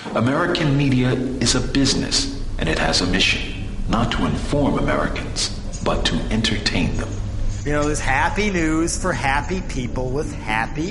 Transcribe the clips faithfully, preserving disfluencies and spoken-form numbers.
American media is a business, and it has a mission, not to inform Americans, but to entertain them. You know, there's happy news for happy people with happy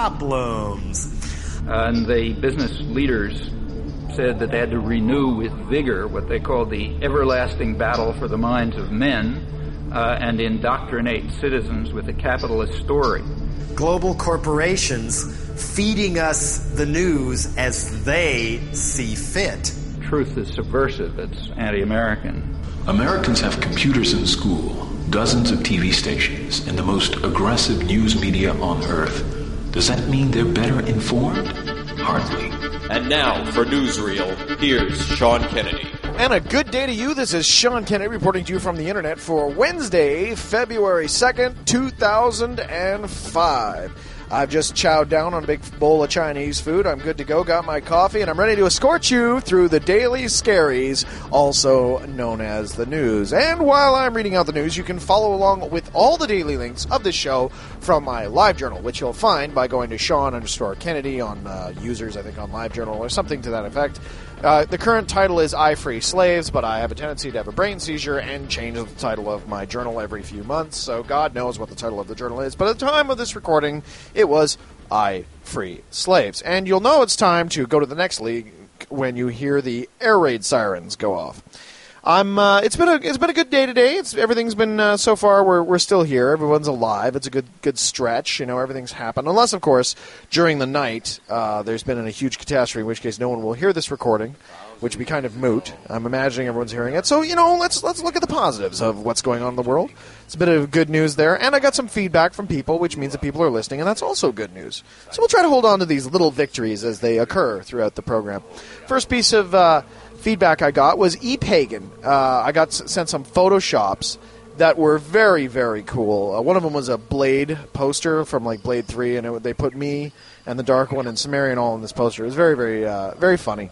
problems. Uh, and the business leaders said that they had to renew with vigor what they called the everlasting battle for the minds of men uh, and indoctrinate citizens with a capitalist story. Global corporations feeding us the news as they see fit. Truth is subversive. It's anti-American. Americans have computers in school, dozens of T V stations, and the most aggressive news media on Earth. Does that mean they're better informed? Hardly. And now, for Newsreel, here's Sean Kennedy. And a good day to you. This is Sean Kennedy reporting to you from the internet for Wednesday, February second, two thousand five. I've just chowed down on a big bowl of Chinese food. I'm good to go, got my coffee, and I'm ready to escort you through the daily scaries, also known as the news. And while I'm reading out the news, you can follow along with all the daily links of this show from my live journal, which you'll find by going to Sean underscore Kennedy on uh, users, I think, on live journal or something to that effect. Uh, the current title is I Free Slaves, but I have a tendency to have a brain seizure and change the title of my journal every few months, so God knows what the title of the journal is. But at the time of this recording, it was I Free Slaves. And you'll know it's time to go to the next league when you hear the air raid sirens go off. I'm. Uh, it's been a it's been a good day today. It's everything's been uh, so far. We're we're still here. Everyone's alive. It's a good good stretch. You know, everything's happened. Unless, of course, during the night uh, there's been a huge catastrophe, in which case no one will hear this recording, which would be kind of moot. I'm imagining everyone's hearing it. So you know, let's let's look at the positives of what's going on in the world. It's a bit of good news there, and I got some feedback from people, which means that people are listening, and that's also good news. So we'll try to hold on to these little victories as they occur throughout the program. First piece of Uh, feedback I got was ePagan. Uh, I got s- sent some Photoshops that were very, very cool. Uh, one of them was a Blade poster from like Blade three, and it, they put me and the Dark One and Sumerian all in this poster. It was very, very, uh, very funny.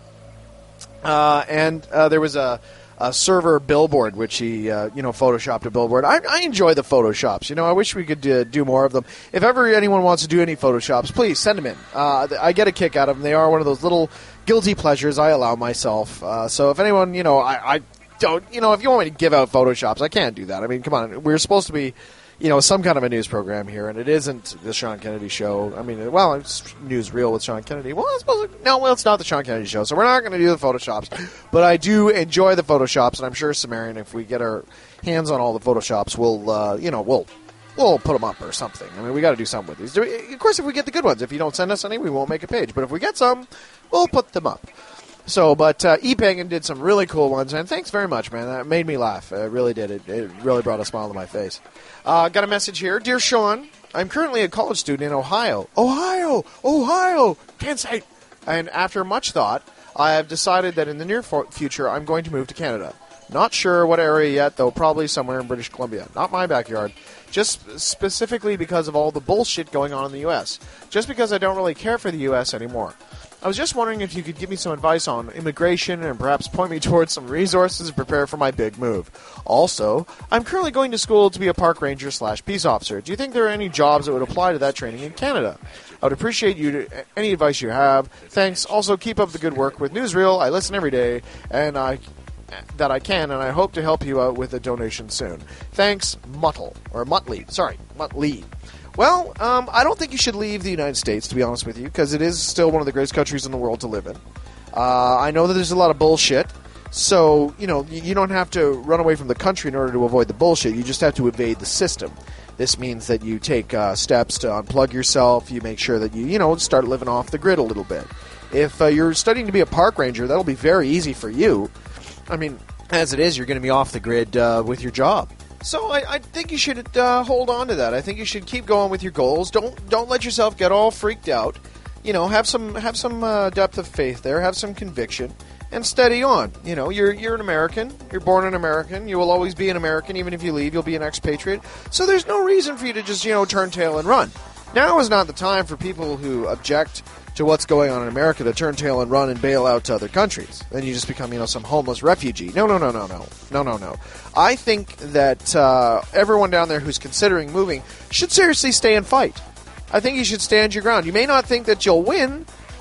Uh, and uh, there was a, a server billboard, which he, uh, you know, photoshopped a billboard. I, I enjoy the Photoshops. You know, I wish we could uh, do more of them. If ever anyone wants to do any Photoshops, please send them in. Uh, I get a kick out of them. They are one of those little guilty pleasures I allow myself. Uh, so if anyone, you know, I, I don't, you know, if you want me to give out Photoshops, I can't do that. I mean, come on. We're supposed to be, you know, some kind of a news program here, and it isn't the Sean Kennedy Show. I mean, well, it's Newsreel with Sean Kennedy. Well, I suppose, no, well, it's not the Sean Kennedy Show, so we're not going to do the Photoshops. But I do enjoy the Photoshops, and I'm sure, Sumerian, if we get our hands on all the Photoshops, we'll, uh, you know, we'll we'll put them up or something. I mean, we got to do something with these. Of course, if we get the good ones. If you don't send us any, we won't make a page. But if we get some, we'll put them up. So, but uh, ePagan did some really cool ones, and thanks very much, man. That made me laugh. It really did. It, it really brought a smile to my face. Uh, got a message here. Dear Sean, I'm currently a college student in Ohio. Ohio! Ohio! Can't say. And after much thought, I have decided that in the near for- future, I'm going to move to Canada. Not sure what area yet, though probably somewhere in British Columbia. Not my backyard. Just specifically because of all the bullshit going on in the U S. Just because I don't really care for the U S anymore. I was just wondering if you could give me some advice on immigration and perhaps point me towards some resources to prepare for my big move. Also, I'm currently going to school to be a park ranger slash peace officer. Do you think there are any jobs that would apply to that training in Canada? I would appreciate you to, any advice you have. Thanks. Also, keep up the good work with Newsreel. I listen every day, and I that I can, and I hope to help you out with a donation soon. Thanks, Muttle or Muttley. Sorry, Muttley. Well, um, I don't think you should leave the United States, to be honest with you, because it is still one of the greatest countries in the world to live in. Uh, I know that there's a lot of bullshit, so, you know, you don't have to run away from the country in order to avoid the bullshit. You just have to evade the system. This means that you take uh, steps to unplug yourself. You make sure that you, you know, start living off the grid a little bit. If uh, you're studying to be a park ranger, that'll be very easy for you. I mean, as it is, you're going to be off the grid uh, with your job. So I, I think you should uh, hold on to that. I think you should keep going with your goals. Don't don't let yourself get all freaked out. You know, have some have some uh, depth of faith there. Have some conviction, and steady on. You know, you're you're an American. You're born an American. You will always be an American, even if you leave. You'll be an expatriate. So there's no reason for you to just, you know, turn tail and run. Now is not the time for people who object to what's going on in America to turn tail and run and bail out to other countries. Then you just become, you know, some homeless refugee. No, no, no, no, no. No, no, no. I think that uh, everyone down there who's considering moving should seriously stay and fight. I think you should stand your ground. You may not think that you'll win,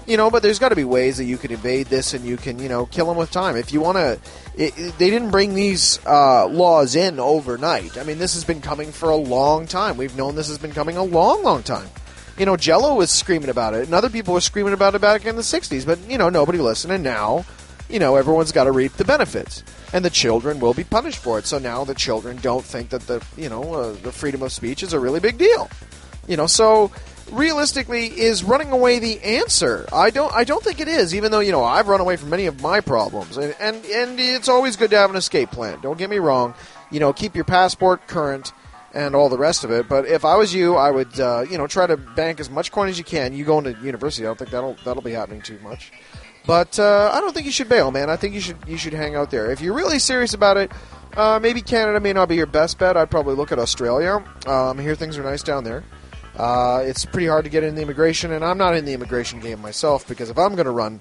You know, but there's got to be ways that you can evade this and you can, you know, kill them with time. If you want to, they didn't bring these uh, laws in overnight. I mean, this has been coming for a long time. We've known this has been coming a long, long time. You know, Jell-O was screaming about it, and other people were screaming about it back in the sixties, but, you know, nobody listened, and now, you know, everyone's got to reap the benefits, and the children will be punished for it. So now the children don't think that the, you know, uh, the freedom of speech is a really big deal. You know, so realistically, is running away the answer? I don't I don't think it is, even though, you know, I've run away from many of my problems. And, and, and it's always good to have an escape plan. Don't get me wrong. You know, keep your passport current and all the rest of it. But if I was you, I would, uh, you know, try to bank as much coin as you can. You go into university, I don't think that'll that'll be happening too much. But uh, I don't think you should bail, man. I think you should you should hang out there. If you're really serious about it, uh, maybe Canada may not be your best bet. I'd probably look at Australia. Um, I hear things are nice down there. Uh, it's pretty hard to get in the immigration, and I'm not in the immigration game myself, because if I'm going to run,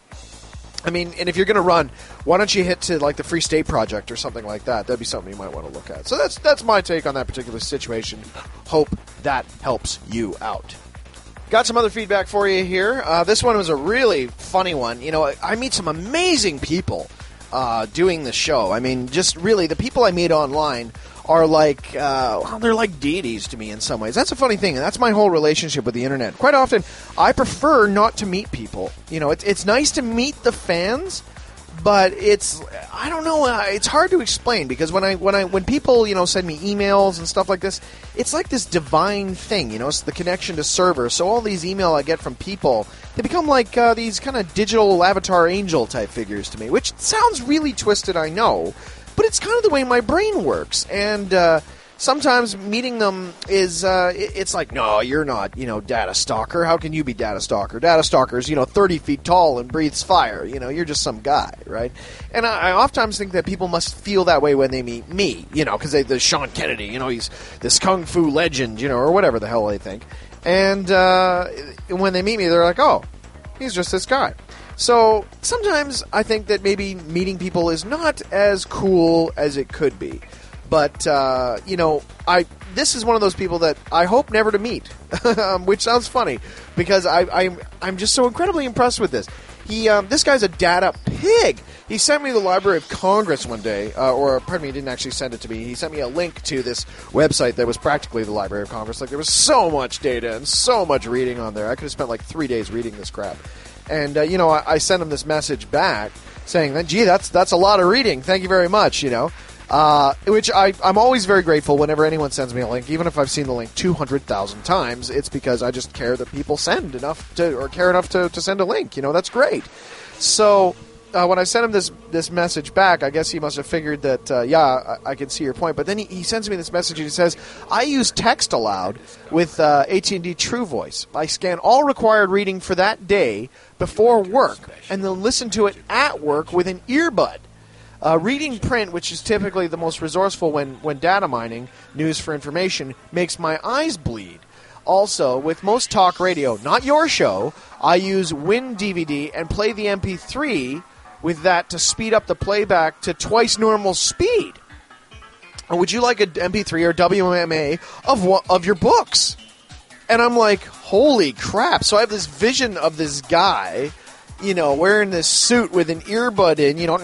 I mean, and if you're going to run, why don't you hit to like the Free State Project or something like that? That'd be something you might want to look at. So that's that's my take on that particular situation. Hope that helps you out. Got some other feedback for you here. Uh, this one was a really funny one. You know, I, I meet some amazing people uh, doing the show. I mean, just really, the people I meet online are like, uh, well, they're like deities to me in some ways. That's a funny thing, and that's my whole relationship with the internet. Quite often, I prefer not to meet people. You know, it's it's nice to meet the fans, but it's, I don't know, uh, it's hard to explain, because when I when I when people, you know, send me emails and stuff like this, it's like this divine thing. You know, it's the connection to server. So all these email I get from people, they become like uh, these kind of digital avatar angel type figures to me, which sounds really twisted, I know. But it's kind of the way my brain works, and uh, sometimes meeting them is, uh, it's like, no, you're not, you know, Data Stalker. How can you be Data Stalker? Data Stalker's, you know, thirty feet tall and breathes fire. You know, you're just some guy, right? And I, I oftentimes think that people must feel that way when they meet me, you know, because the Sean Kennedy, you know, he's this kung fu legend, you know, or whatever the hell they think. And uh, when they meet me, they're like, oh, he's just this guy. So sometimes I think that maybe meeting people is not as cool as it could be. But, uh, you know, I this is one of those people that I hope never to meet, which sounds funny, because I, I'm, I'm just so incredibly impressed with this. He, um, this guy's a data pig. He sent me the Library of Congress one day, uh, or pardon me, he didn't actually send it to me. He sent me a link to this website that was practically the Library of Congress. Like, there was so much data and so much reading on there. I could have spent like three days reading this crap. And, uh, you know, I, I sent him this message back saying, that, gee, that's that's a lot of reading. Thank you very much, you know. Uh, which I, I'm always very grateful whenever anyone sends me a link, even if I've seen the link two hundred thousand times. It's because I just care that people send enough to, or care enough to, to send a link. You know, that's great. So uh, when I sent him this this message back, I guess he must have figured that, uh, yeah, I, I can see your point. But then he, he sends me this message and he says, I use text aloud with uh, A T and T True Voice. I scan all required reading for that day before work and then listen to it at work with an earbud. Uh, reading print, which is typically the most resourceful when, when data mining news for information, makes my eyes bleed. Also, with most talk radio, not your show, I use WinDVD and play the M P three with that to speed up the playback to twice normal speed. Would you like an M P three or W M A of what, of your books? And I'm like, holy crap. So I have this vision of this guy, you know, wearing this suit with an earbud in, you know,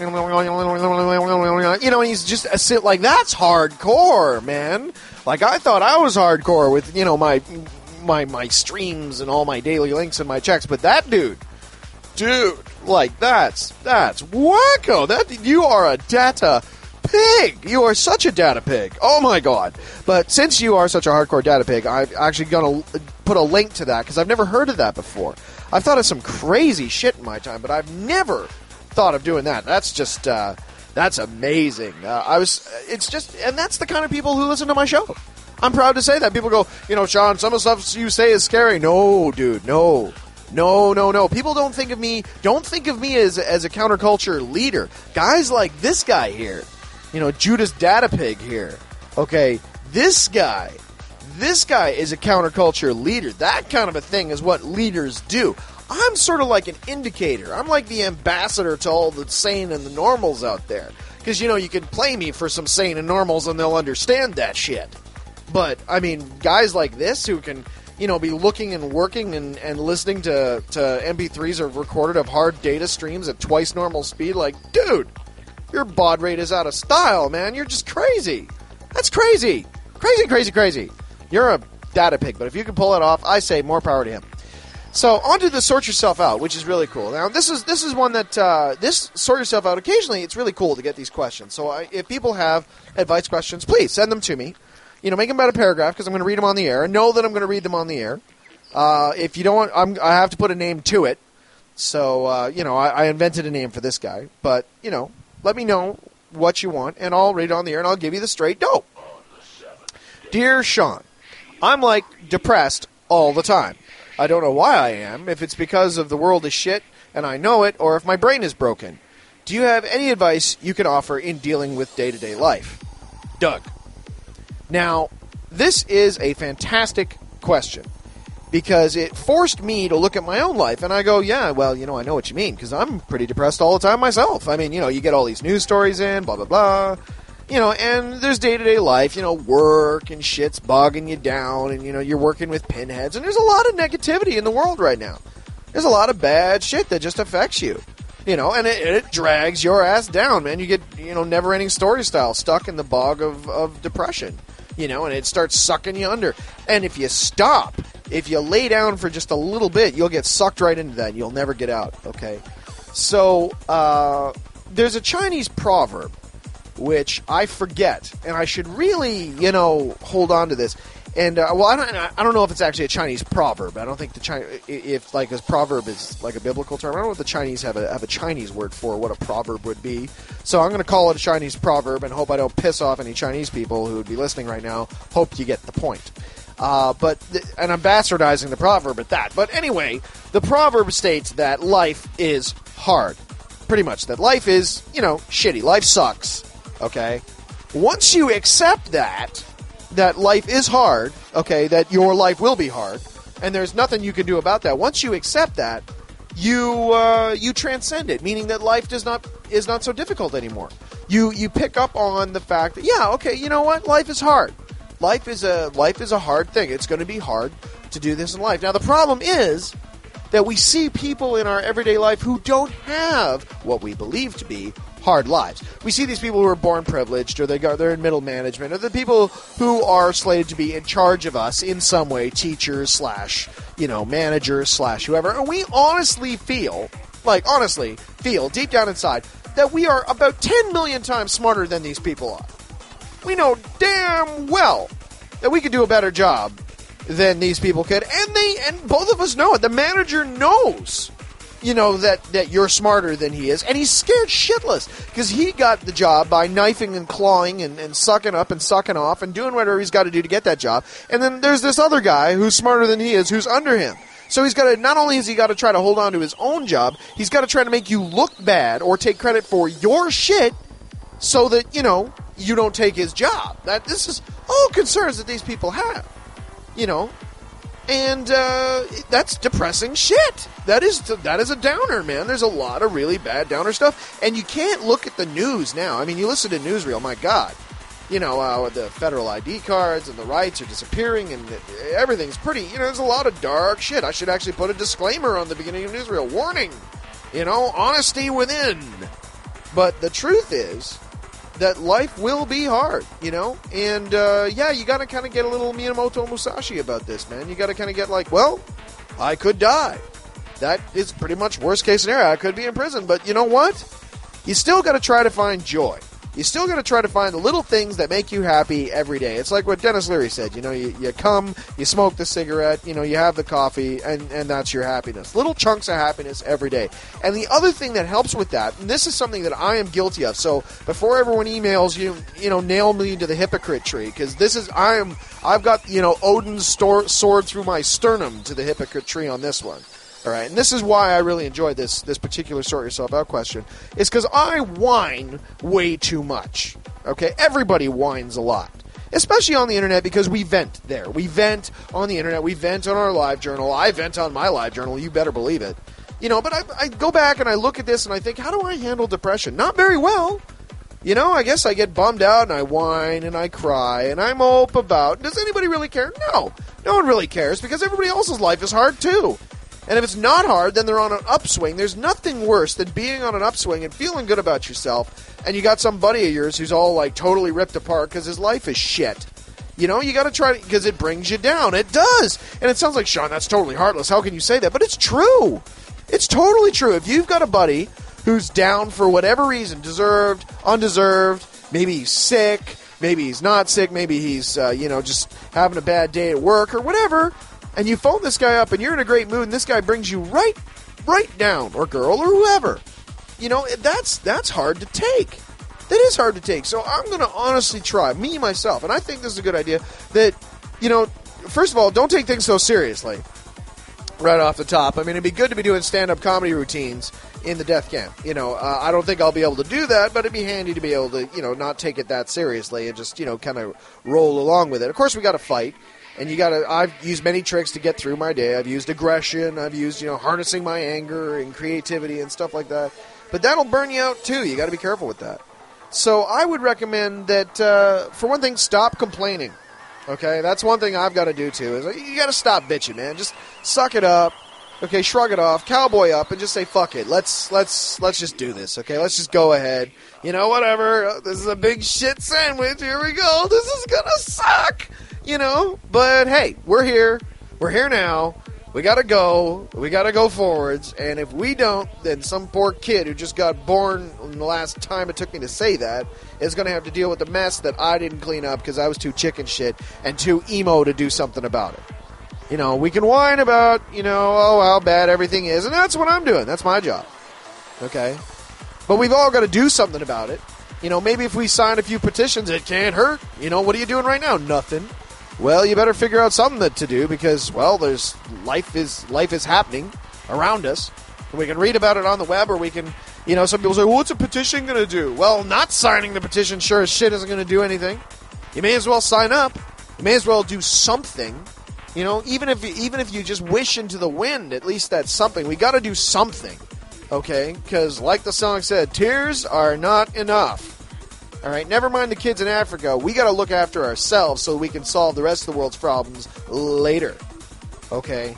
you know, he's just a sit like, that's hardcore, man. Like, I thought I was hardcore with, you know, my my my streams and all my daily links and my checks, but that dude, dude, like, that's that's wacko. That you are a data pig. You are such a data pig. Oh my god. But since you are such a hardcore data pig, I'm actually going to put a link to that, because I've never heard of that before. I've thought of some crazy shit in my time, but I've never thought of doing that. That's just, uh, that's amazing. Uh, I was, it's just, and that's the kind of people who listen to my show. I'm proud to say that. People go, you know, Sean, some of the stuff you say is scary. No, dude, no. No, no, no. People don't think of me, don't think of me as, as a counterculture leader. Guys like this guy here, you know, Judas Data Pig here. Okay, this guy, this guy is a counterculture leader. That kind of a thing is what leaders do. I'm sort of like an indicator. I'm like the ambassador to all the sane and the normals out there. Because, you know, you can play me for some sane and normals and they'll understand that shit. But, I mean, guys like this who can, you know, be looking and working and, and listening to, to M P threes or recorded of hard data streams at twice normal speed. Like, dude, your baud rate is out of style, man. You're just crazy. That's crazy. Crazy, crazy, crazy. You're a data pig, but if you can pull it off, I say more power to him. So, on to the sort yourself out, which is really cool. Now, this is this is one that, uh, this sort yourself out, occasionally it's really cool to get these questions. So, I, if people have advice questions, please send them to me. You know, make them about a paragraph, because I'm going to read them on the air, and know that I'm going to read them on the air. Uh, if you don't want, I'm, I have to put a name to it. So, uh, you know, I, I invented a name for this guy. But, you know, let me know what you want, and I'll read it on the air, and I'll give you the straight dope. Dear Sean, I'm, like, depressed all the time. I don't know why I am, if it's because of the world is shit and I know it, or if my brain is broken. Do you have any advice you can offer in dealing with day-to-day life? Doug. Now, this is a fantastic question because it forced me to look at my own life, and I go, yeah, well, you know, I know what you mean, because I'm pretty depressed all the time myself. I mean, you know, you get all these news stories in, blah, blah, blah. You know, and there's day-to-day life, you know, work and shit's bogging you down, and, you know, you're working with pinheads, and there's a lot of negativity in the world right now. There's a lot of bad shit that just affects you, you know, and it, it drags your ass down, man. You get, you know, never-ending story style, stuck in the bog of, of depression, you know, and it starts sucking you under. And if you stop, if you lay down for just a little bit, you'll get sucked right into that, and you'll never get out, okay? So, uh, there's a Chinese proverb, which I forget, and I should really, you know, hold on to this. And, uh, well, I don't, I don't know if it's actually a Chinese proverb. I don't think the China, if, like, a proverb is, like, a biblical term. I don't know if the Chinese have a have a Chinese word for what a proverb would be. So I'm going to call it a Chinese proverb and hope I don't piss off any Chinese people who would be listening right now. Hope you get the point. Uh, but, th- and I'm bastardizing the proverb at that. But anyway, the proverb states that life is hard. Pretty much. That life is, you know, shitty. Life sucks. Okay? Once you accept that, that life is hard, okay, that your life will be hard, and there's nothing you can do about that, once you accept that, you uh, you transcend it, meaning that life does not is not so difficult anymore. You you pick up on the fact that, yeah, okay, you know what? Life is hard. Life is a life is a hard thing. It's going to be hard to do this in life. Now, the problem is that we see people in our everyday life who don't have what we believe to be hard lives. We see these people who are born privileged, or they go, they're in middle management, or the people who are slated to be in charge of us in some way, teachers slash, you know, managers slash whoever. And we honestly feel, like honestly feel deep down inside, that we are about ten million times smarter than these people are. We know damn well that we could do a better job than these people could, and they and both of us know it. The manager knows, you know, that, that you're smarter than he is, and he's scared shitless, because he got the job by knifing and clawing and, and sucking up and sucking off and doing whatever he's got to do to get that job. And then there's this other guy who's smarter than he is, who's under him. So he's got to, not only has he got to try to hold on to his own job, he's got to try to make you look bad or take credit for your shit so that, you know, you don't take his job. That this is all concerns that these people have, you know. And uh, that's depressing shit. That is that is a downer, man. There's a lot of really bad downer stuff. And you can't look at the news now. I mean, you listen to newsreel, my God. You know, uh, the federal I D cards and the rights are disappearing and everything's pretty, you know, there's a lot of dark shit. I should actually put a disclaimer on the beginning of newsreel. Warning, you know, honesty within. But the truth is that life will be hard, you know? And, uh, yeah, you got to kind of get a little Minamoto Musashi about this, man. You got to kind of get like, well, I could die. That is pretty much worst case scenario. I could be in prison. But you know what? You still got to try to find joy. You still got to try to find the little things that make you happy every day. It's like what Dennis Leary said. You know, you, you come, you smoke the cigarette, you know, you have the coffee, and, and that's your happiness. Little chunks of happiness every day. And the other thing that helps with that, and this is something that I am guilty of. So before everyone emails you, you know, nail me into the hypocrite tree, because this is, I am, I've got, you know, Odin's stor- sword through my sternum to the hypocrite tree on this one. All right, and this is why I really enjoyed this this particular sort yourself out question. It's because I whine way too much. Okay, everybody whines a lot, especially on the internet, because we vent there. We vent on the internet. We vent on our live journal. I vent on my live journal. You better believe it. You know, but I, I go back and I look at this and I think, how do I handle depression? Not very well. You know, I guess I get bummed out and I whine and I cry and I mope about. Does anybody really care? No. No one really cares because everybody else's life is hard too. And if it's not hard, then they're on an upswing. There's nothing worse than being on an upswing and feeling good about yourself, and you got some buddy of yours who's all like totally ripped apart because his life is shit. You know, you got to try to, because it brings you down. It does. And it sounds like, Sean, that's totally heartless. How can you say that? But it's true. It's totally true. If you've got a buddy who's down for whatever reason, deserved, undeserved, maybe he's sick, maybe he's not sick, maybe he's, uh, you know, just having a bad day at work or whatever, and you phone this guy up and you're in a great mood and this guy brings you right right down, or girl, or whoever, you know, that's that's hard to take. That is hard to take. So I'm going to honestly try, me, myself, and I think this is a good idea, that, you know, first of all, don't take things so seriously right off the top. I mean, it'd be good to be doing stand-up comedy routines in the death camp. You know, uh, I don't think I'll be able to do that, but it'd be handy to be able to, you know, not take it that seriously and just, you know, kind of roll along with it. Of course, we got to fight. And you got to, I've used many tricks to get through my day. I've used aggression. I've used, you know, harnessing my anger and creativity and stuff like that. But that'll burn you out, too. You got to be careful with that. So I would recommend that, uh, for one thing, stop complaining. Okay? That's one thing I've got to do, too. Is you got to stop bitching, man. Just suck it up. Okay, shrug it off, cowboy up, and just say, fuck it. Let's, let's, let's just do this, okay? Let's just go ahead. You know, whatever. This is a big shit sandwich. Here we go. This is gonna suck. You know, but hey, we're here. We're here now. We gotta go. We gotta go forwards. And if we don't, then some poor kid who just got born in the last time it took me to say that is gonna have to deal with the mess that I didn't clean up because I was too chicken shit and too emo to do something about it. You know, we can whine about, you know, oh, how bad everything is, and that's what I'm doing. That's my job. Okay? But we've all got to do something about it. You know, maybe if we sign a few petitions, it can't hurt. You know, what are you doing right now? Nothing. Well, you better figure out something that to do because, well, there's life is life is happening around us. And we can read about it on the web, or we can, you know, some people say, well, what's a petition going to do? Well, not signing the petition sure as shit isn't going to do anything. You may as well sign up. You may as well do something. You know, even if you, even if you just wish into the wind, at least that's something. We got to do something, okay? Because, like the song said, tears are not enough. All right, never mind the kids in Africa. We got to look after ourselves so we can solve the rest of the world's problems later. Okay,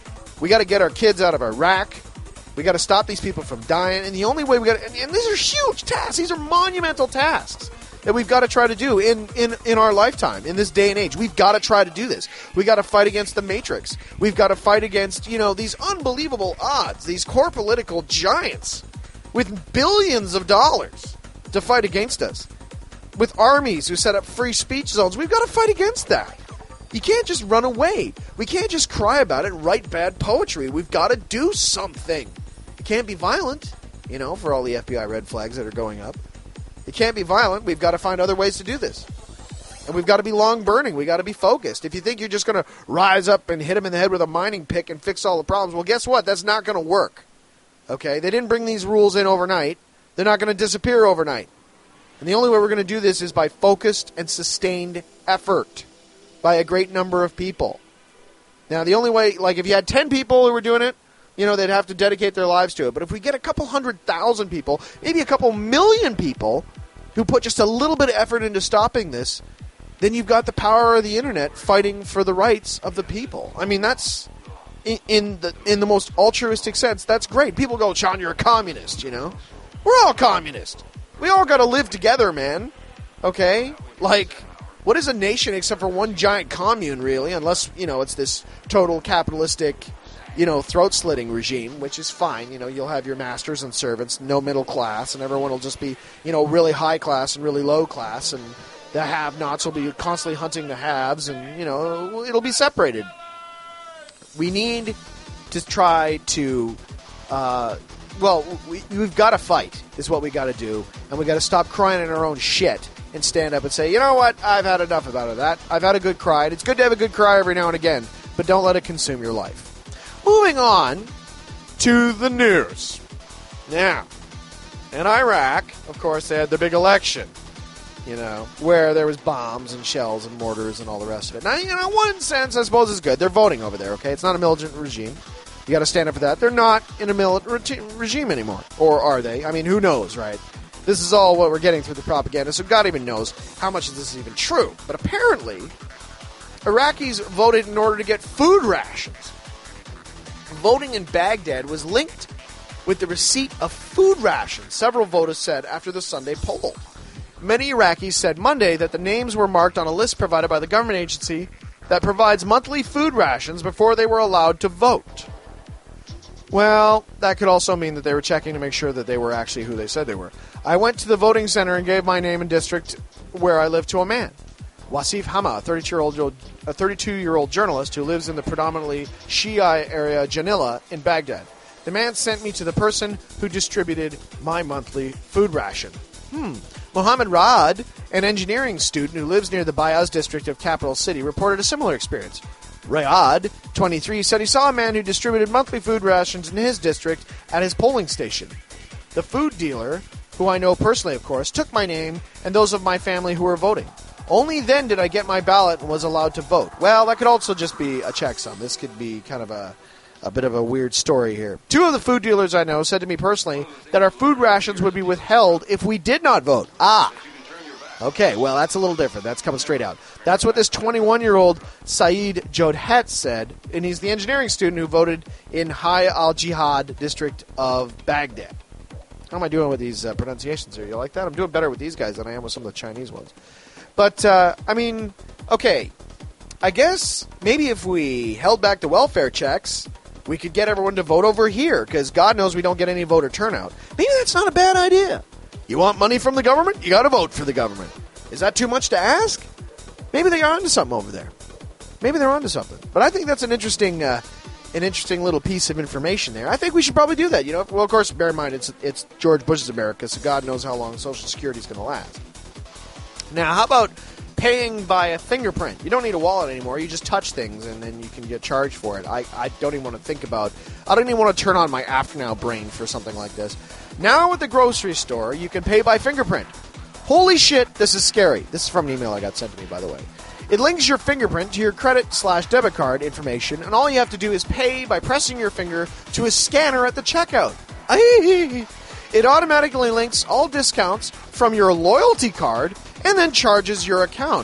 we got to get our kids out of Iraq. We got to stop these people from dying, and the only way we got, and, and these are huge tasks. These are monumental tasks that we've got to try to do in, in, in our lifetime, in this day and age. We've got to try to do this. We've got to fight against the Matrix. We've got to fight against, you know, these unbelievable odds, these core political giants with billions of dollars to fight against us, with armies who set up free speech zones. We've got to fight against that. You can't just run away. We can't just cry about it and write bad poetry. We've got to do something. It can't be violent, you know, for all the F B I red flags that are going up. It can't be violent. We've got to find other ways to do this. And we've got to be long-burning. We've got to be focused. If you think you're just going to rise up and hit them in the head with a mining pick and fix all the problems, well, guess what? That's not going to work. Okay? They didn't bring these rules in overnight. They're not going to disappear overnight. And the only way we're going to do this is by focused and sustained effort by a great number of people. Now, the only way, like if you had ten people who were doing it, you know, they'd have to dedicate their lives to it. But if we get a couple hundred thousand people, maybe a couple million people who put just a little bit of effort into stopping this, then you've got the power of the internet fighting for the rights of the people. I mean, that's, in, in the in the most altruistic sense, that's great. People go, Sean, you're a communist, you know? We're all communist. We all got to live together, man. Okay? Like, what is a nation except for one giant commune, really? Unless, you know, it's this total capitalistic, you know, throat-slitting regime, which is fine. You know, you'll have your masters and servants, no middle class, and everyone will just be, you know, really high class and really low class, and the have-nots will be constantly hunting the haves, and, you know, it'll be separated. We need to try to, uh, well, we, we've got to fight, is what we got to do, and we got to stop crying in our own shit and stand up and say, you know what, I've had enough about that. I've had a good cry. It's good to have a good cry every now and again, but don't let it consume your life. Moving on to the news. Now, in Iraq, of course, they had the big election, you know, where there was bombs and shells and mortars and all the rest of it. Now, you know, in one sense, I suppose it's good. They're voting over there, okay? It's not a militant regime. You got to stand up for that. They're not in a militant re- regime anymore. Or are they? I mean, who knows, right? This is all what we're getting through the propaganda, so God even knows how much of this is even true. But apparently, Iraqis voted in order to get food rations. Voting in Baghdad was linked with the receipt of food rations, several voters said after the Sunday poll. Many Iraqis said Monday that the names were marked on a list provided by the government agency that provides monthly food rations before they were allowed to vote. Well, that could also mean that they were checking to make sure that they were actually who they said they were. I went to the voting center and gave my name and district where I live to a man. Wasif Hama, a thirty-two-year-old a thirty-two-year-old journalist who lives in the predominantly Shia area Janila in Baghdad. The man sent me to the person who distributed my monthly food ration. Hmm. Mohammed Raad, an engineering student who lives near the Bayaz district of Capital City, reported a similar experience. Rayad, twenty-three, said he saw a man who distributed monthly food rations in his district at his polling station. The food dealer, who I know personally, of course, took my name and those of my family who were voting. Only then did I get my ballot and was allowed to vote. Well, that could also just be a checksum. This could be kind of a, a bit of a weird story here. Two of the food dealers I know said to me personally that our food rations would be withheld if we did not vote. Ah! Okay, well, that's a little different. That's coming straight out. That's what this twenty-one-year-old Saeed Jodhet said, and he's the engineering student who voted in Hay al-Jihad district of Baghdad. How am I doing with these uh, pronunciations here? You like that? I'm doing better with these guys than I am with some of the Chinese ones. But, uh, I mean, okay, I guess maybe if we held back the welfare checks, we could get everyone to vote over here, because God knows we don't get any voter turnout. Maybe that's not a bad idea. You want money from the government? You got to vote for the government. Is that too much to ask? Maybe they're onto something over there. Maybe they're onto something. But I think that's an interesting, uh, an interesting little piece of information there. I think we should probably do that. You know, well, of course, bear in mind it's it's George Bush's America, so God knows how long Social Security is going to last. Now, how about paying by a fingerprint? You don't need a wallet anymore. You just touch things, and then you can get charged for it. I, I don't even want to think about. I don't even want to turn on my After Now brain for something like this. Now at the grocery store, you can pay by fingerprint. Holy shit, this is scary. This is from an email I got sent to me, by the way. It links your fingerprint to your credit slash debit card information, and all you have to do is pay by pressing your finger to a scanner at the checkout. It automatically links all discounts from your loyalty card and then charges your account.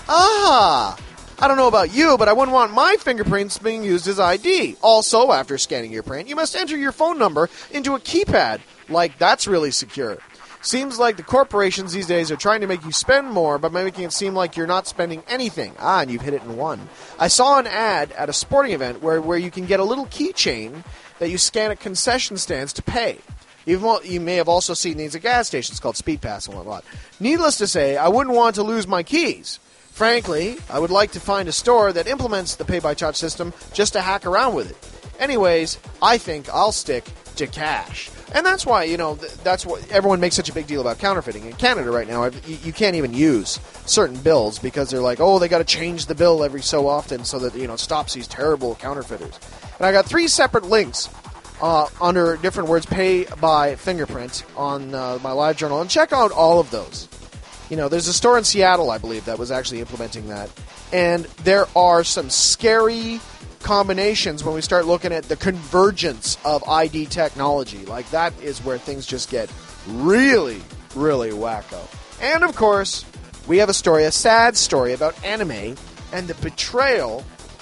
Ah! I don't know about you, but I wouldn't want my fingerprints being used as I D. Also, after scanning your print, you must enter your phone number into a keypad. Like, that's really secure. Seems like the corporations these days are trying to make you spend more by making it seem like you're not spending anything. Ah, and you've hit it in one. I saw an ad at a sporting event where, where you can get a little keychain that you scan at concession stands to pay. You've, you may have also seen these at gas stations called Speed Pass and whatnot. Needless to say, I wouldn't want to lose my keys. Frankly, I would like to find a store that implements the pay-by-touch system just to hack around with it. Anyways, I think I'll stick to cash. And that's why, you know, that's what everyone makes such a big deal about counterfeiting. In Canada right now, you can't even use certain bills because they're like, oh, they got to change the bill every so often so that, you know, stops these terrible counterfeiters. And I got three separate links uh, under different words, pay by fingerprint, on uh, my live journal. And check out all of those. You know, there's a store in Seattle, I believe, that was actually implementing that. And there are some scary combinations when we start looking at the convergence of I D technology. Like, that is where things just get really, really wacko. And, of course, we have a story, a sad story about anime and the betrayal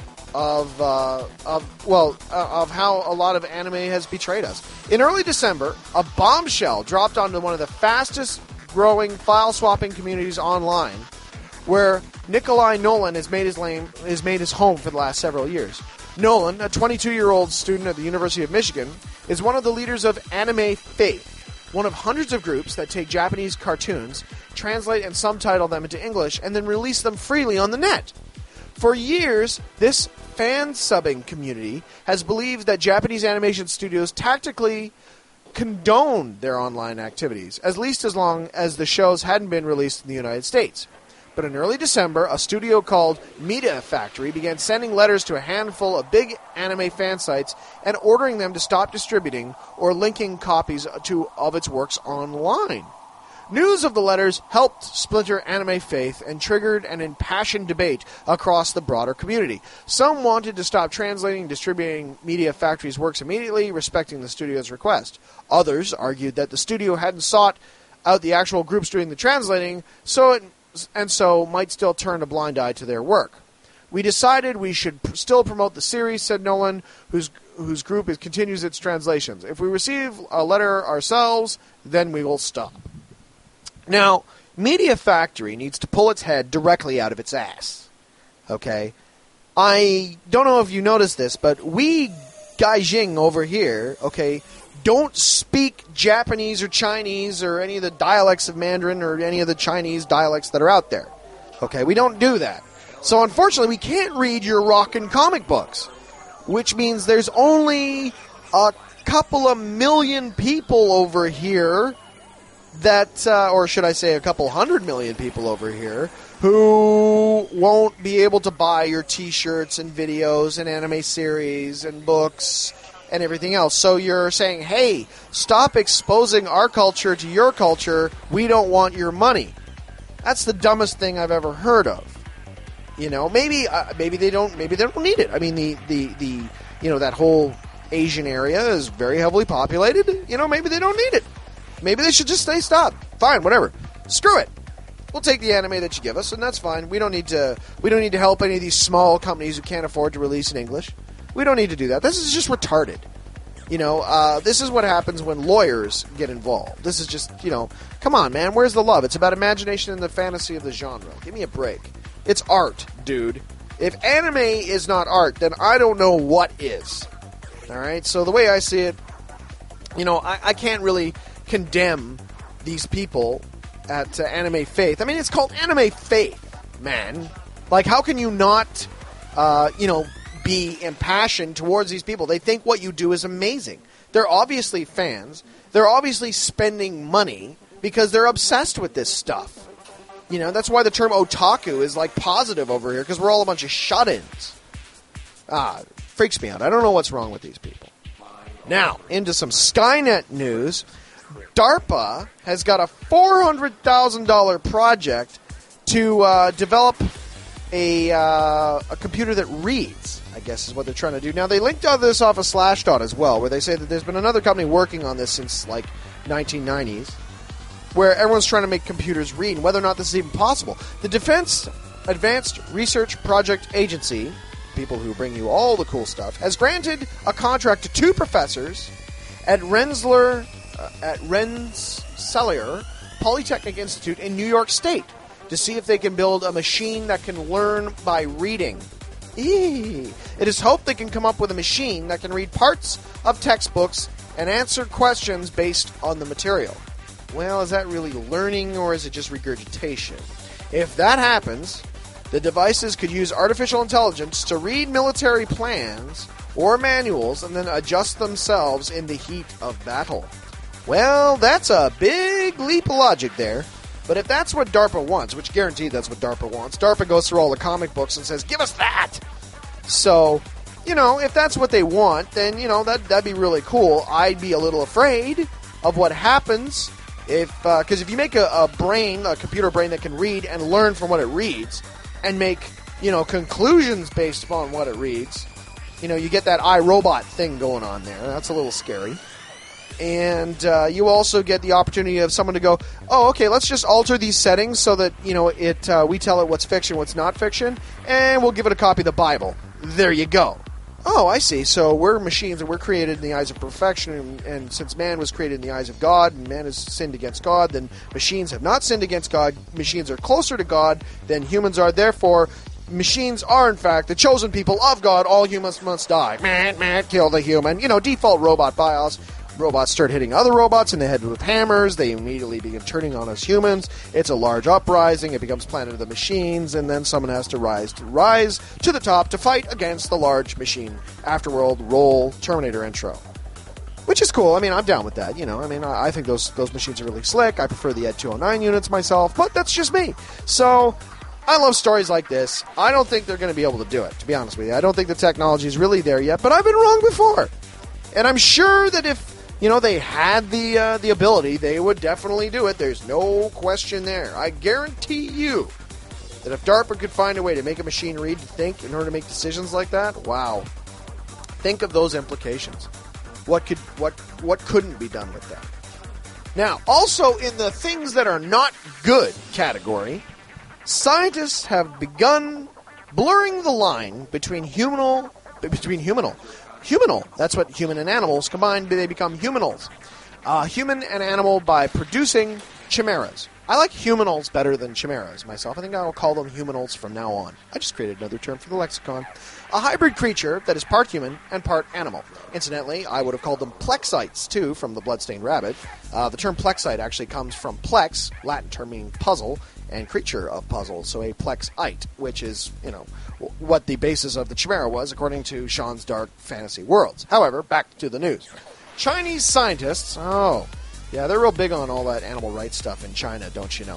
of, uh, of well, uh, of how a lot of anime has betrayed us. In early December, a bombshell dropped onto one of the fastest growing file-swapping communities online, where Nikolai Nolan has made his lane, has made his home for the last several years. Nolan, a twenty-two-year-old student at the University of Michigan, is one of the leaders of Anime Faith, one of hundreds of groups that take Japanese cartoons, translate and subtitle them into English, and then release them freely on the net. For years, this fan-subbing community has believed that Japanese animation studios tactically condone their online activities, at least as long as the shows hadn't been released in the United States. But in early December, a studio called Media Factory began sending letters to a handful of big anime fan sites and ordering them to stop distributing or linking copies to, of its works online. News of the letters helped splinter Anime Faith and triggered an impassioned debate across the broader community. Some wanted to stop translating and distributing Media Factory's works immediately, respecting the studio's request. Others argued that the studio hadn't sought out the actual groups doing the translating, so it, and so might still turn a blind eye to their work. We decided we should pr- still promote the series, said Nolan, whose whose group is, continues its translations. If we receive a letter ourselves, then we will stop. Now, Media Factory needs to pull its head directly out of its ass. Okay? I don't know if you noticed this, but we Gaijing over here, okay, don't speak Japanese or Chinese or any of the dialects of Mandarin or any of the Chinese dialects that are out there. Okay, we don't do that. So unfortunately, we can't read your rockin' comic books, which means there's only a couple of million people over here that, uh, or should I say a couple hundred million people over here, who won't be able to buy your t-shirts and videos and anime series and books and everything else. So you're saying, hey, stop exposing our culture to your culture. We don't want your money. That's the dumbest thing I've ever heard of. You know, maybe uh, maybe they don't maybe they don't need it. I mean, the, the, the you know, that whole Asian area is very heavily populated. You know, maybe they don't need it. Maybe they should just say stop. Fine, whatever. Screw it. We'll take the anime that you give us, and that's fine. We don't need to we don't need to help any of these small companies who can't afford to release in English. We don't need to do that. This is just retarded. You know, uh, this is what happens when lawyers get involved. This is just, you know, come on, man. Where's the love? It's about imagination and the fantasy of the genre. Give me a break. It's art, dude. If anime is not art, then I don't know what is. All right? So the way I see it, you know, I, I can't really condemn these people at uh, Anime Faith. I mean, it's called Anime Faith, man. Like, how can you not, uh, you know, be impassioned towards these people? They think what you do is amazing. They're obviously fans. They're obviously spending money because they're obsessed with this stuff. You know, that's why the term otaku is, like, positive over here, because we're all a bunch of shut-ins. Ah, freaks me out. I don't know what's wrong with these people. Now, into some Skynet news. DARPA has got a four hundred thousand dollars project to uh, develop a, uh, a computer that reads, I guess is what they're trying to do. Now, they linked all this off of Slashdot as well, where they say that there's been another company working on this since, like, nineteen nineties, where everyone's trying to make computers read, and whether or not this is even possible. The Defense Advanced Research Project Agency, people who bring you all the cool stuff, has granted a contract to two professors at Rensselaer, uh, at Rensselaer Polytechnic Institute in New York State to see if they can build a machine that can learn by reading. Eee. It is hoped they can come up with a machine that can read parts of textbooks and answer questions based on the material. Well, is that really learning, or is it just regurgitation? If that happens, the devices could use artificial intelligence to read military plans or manuals and then adjust themselves in the heat of battle. Well, that's a big leap of logic there. But if that's what DARPA wants, which guaranteed that's what DARPA wants, DARPA goes through all the comic books and says, give us that! So, you know, if that's what they want, then, you know, that, that'd be really cool. I'd be a little afraid of what happens if, because uh, if you make a, a brain, a computer brain that can read and learn from what it reads, and make, you know, conclusions based upon what it reads, you know, you get that iRobot thing going on there. That's a little scary. And uh, you also get the opportunity of someone to go, oh, okay, let's just alter these settings so that, you know, it uh, we tell it what's fiction, what's not fiction, and we'll give it a copy of the Bible. There you go. Oh, I see. So we're machines and we're created in the eyes of perfection, and, and since man was created in the eyes of God and man has sinned against God, then machines have not sinned against God. Machines are closer to God than humans are. Therefore, machines are, in fact, the chosen people of God. All humans must die. Man, man, kill the human. You know, default robot BIOS. Robots start hitting other robots in the head with hammers. They immediately begin turning on us humans. It's a large uprising. It becomes Planet of the Machines, and then someone has to rise to rise to the top to fight against the large machine. Afterworld, roll, Terminator intro. Which is cool. I mean, I'm down with that. You know, I mean, I, I think those those machines are really slick. I prefer the Ed two oh nine units myself, but that's just me. So, I love stories like this. I don't think they're going to be able to do it, to be honest with you. I don't think the technology is really there yet, but I've been wrong before. And I'm sure that if you know, they had the uh, the ability, they would definitely do it. There's no question there. I guarantee you that if DARPA could find a way to make a machine read to think in order to make decisions like that, wow. Think of those implications. What could what what couldn't be done with that? Now, also in the things that are not good category, scientists have begun blurring the line between humanal, between humanal, humanal, that's what human and animals combined, they become humanals. Uh, human and animal by producing chimeras. I like humanals better than chimeras myself. I think I'll call them humanals from now on. I just created another term for the lexicon. A hybrid creature that is part human and part animal. Incidentally, I would have called them plexites, too, from the Bloodstained Rabbit. Uh, the term plexite actually comes from plex, Latin term meaning puzzle, and creature of puzzle, so a plexite, which is, you know, what the basis of the chimera was, according to Sean's Dark Fantasy Worlds. However, back to the news. Chinese scientists, oh, yeah, they're real big on all that animal rights stuff in China, don't you know?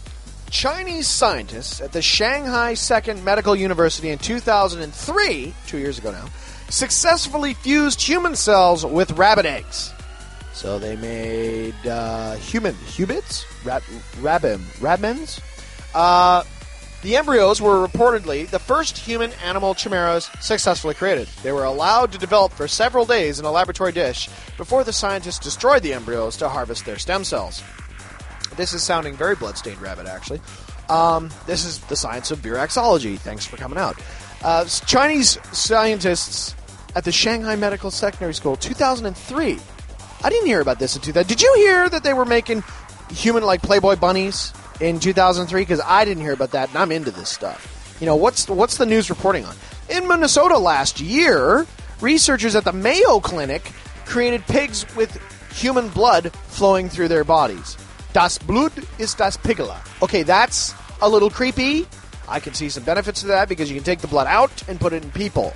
Chinese scientists at the Shanghai Second Medical University in two thousand three, two years ago now, successfully fused human cells with rabbit eggs. So they made uh, human hubits, rab, rabim, rabmens. Uh, the embryos were reportedly the first human-animal chimeras successfully created. They were allowed to develop for several days in a laboratory dish before the scientists destroyed the embryos to harvest their stem cells. This is sounding very Bloodstained Rabbit, actually. Um, this is the science of viraxology. Thanks for coming out. Uh, Chinese scientists at the Shanghai Medical Secondary School, two thousand three. I didn't hear about this in two thousand. Did you hear that they were making human-like Playboy bunnies in two thousand three? Because I didn't hear about that, and I'm into this stuff. You know, what's what's the news reporting on? In Minnesota last year, researchers at the Mayo Clinic created pigs with human blood flowing through their bodies. Das Blut ist das Pigela. Okay, that's a little creepy. I can see some benefits to that because you can take the blood out and put it in people.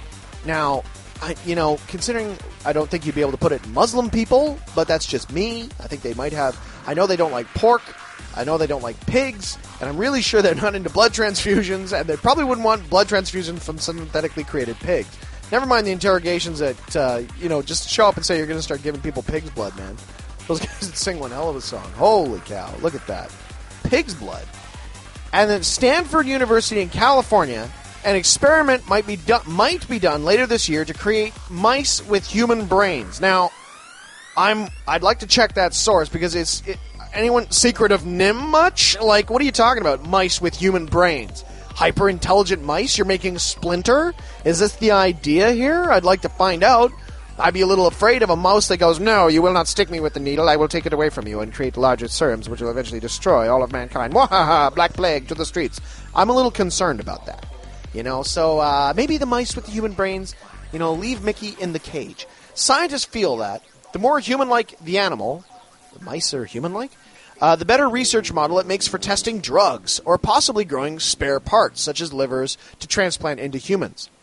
Now, I, you know, considering I don't think you'd be able to put it in Muslim people, but that's just me. I think they might have... I know they don't like pork. I know they don't like pigs. And I'm really sure they're not into blood transfusions, and they probably wouldn't want blood transfusion from synthetically created pigs. Never mind the interrogations that, uh, you know, just show up and say you're going to start giving people pig's blood, man. Those guys would sing one hell of a song. Holy cow, look at that. Pig's blood. And then Stanford University in California, an experiment might be, do- might be done later this year to create mice with human brains. Now, I'm, I'd like to check that source because it's... It, anyone secret of Nim much? Like, what are you talking about? Mice with human brains. Hyper-intelligent mice? You're making Splinter? Is this the idea here? I'd like to find out. I'd be a little afraid of a mouse that goes, no, you will not stick me with the needle, I will take it away from you and create larger serums which will eventually destroy all of mankind. Wahaha, Black Plague to the streets. I'm a little concerned about that. You know, so uh, maybe the mice with the human brains, you know, leave Mickey in the cage. Scientists feel that the more human-like the animal, the mice are human-like, uh, the better research model it makes for testing drugs or possibly growing spare parts, such as livers, to transplant into humans.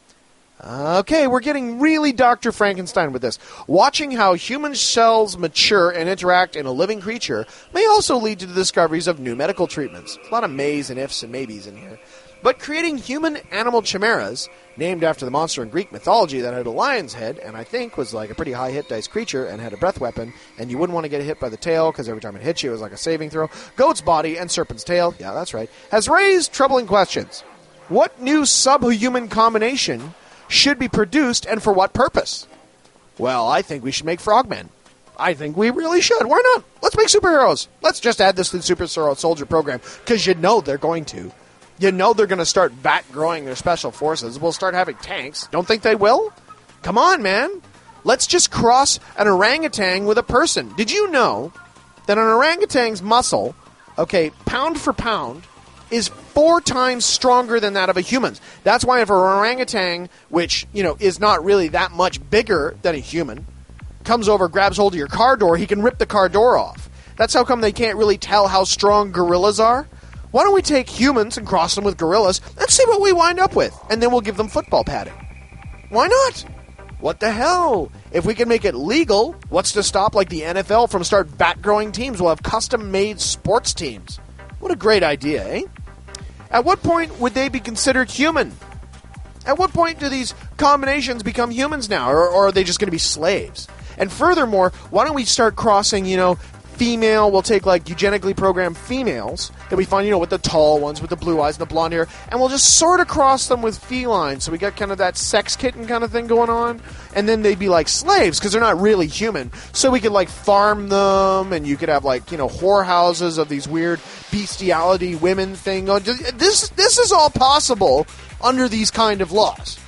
Okay, we're getting really Doctor Frankenstein with this. Watching how human cells mature and interact in a living creature may also lead to the discoveries of new medical treatments. A lot of mays and ifs and maybes in here. But creating human-animal chimeras, named after the monster in Greek mythology that had a lion's head, and I think was like a pretty high hit dice creature and had a breath weapon, and you wouldn't want to get hit by the tail because every time it hit you it was like a saving throw, goat's body and serpent's tail, yeah, that's right, has raised troubling questions. What new subhuman combination should be produced, and for what purpose? Well, I think we should make frogmen. I think we really should. Why not? Let's make superheroes. Let's just add this to the Super Soldier program, because you know they're going to. You know they're going to start bat-growing their special forces. We'll start having tanks. Don't think they will? Come on, man. Let's just cross an orangutan with a person. Did you know that an orangutan's muscle, okay, pound for pound, is four times stronger than that of a human's? That's why if an orangutan, which, you know, is not really that much bigger than a human, comes over, grabs hold of your car door, he can rip the car door off. That's how come they can't really tell how strong gorillas are. Why don't we take humans and cross them with gorillas and see what we wind up with? And then we'll give them football padding. Why not? What the hell? If we can make it legal, what's to stop, like the N F L, from start bat-growing teams? We'll have custom-made sports teams. What a great idea, eh? At what point would they be considered human? At what point do these combinations become humans now? Or, or are they just going to be slaves? And furthermore, why don't we start crossing, you know, female, we'll take like eugenically programmed females that we find, you know, with the tall ones, with the blue eyes and the blonde hair, and we'll just sort of cross them with felines. So we got kind of that sex kitten kind of thing going on, and then they'd be like slaves because they're not really human. So we could like farm them, and you could have like, you know, whorehouses of these weird bestiality women thing going. This this is all possible under these kind of laws.